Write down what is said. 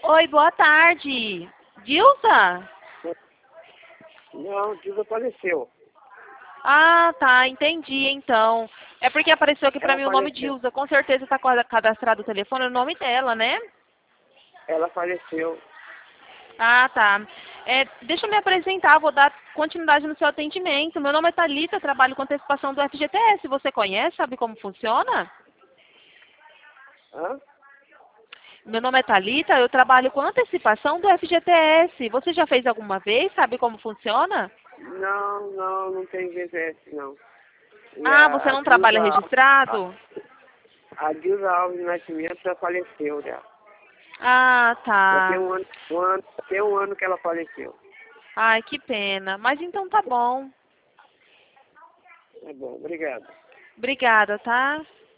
Oi, boa tarde. Dilza? Não, Dilza faleceu. Ah, tá, entendi então. É porque apareceu aqui pra Ela mim o nome faleceu. Dilza. Com certeza tá cadastrado o telefone, o nome dela, né? Ela faleceu. Ah, tá. Deixa eu me apresentar, vou dar continuidade no seu atendimento. Meu nome é Thalita, trabalho com antecipação do FGTS. Você conhece, sabe como funciona? Hã? Meu nome é Thalita, eu trabalho com antecipação do FGTS. Você já fez alguma vez, sabe como funciona? Não tem GTS, não. E Ah, você a não trabalha A, registrado? a Dilza Alves Nascimento já faleceu, já. Ah, Já tá. tem um ano que ela faleceu. Ai, que pena. Mas então tá bom. Tá bom, obrigado. Obrigada, tá?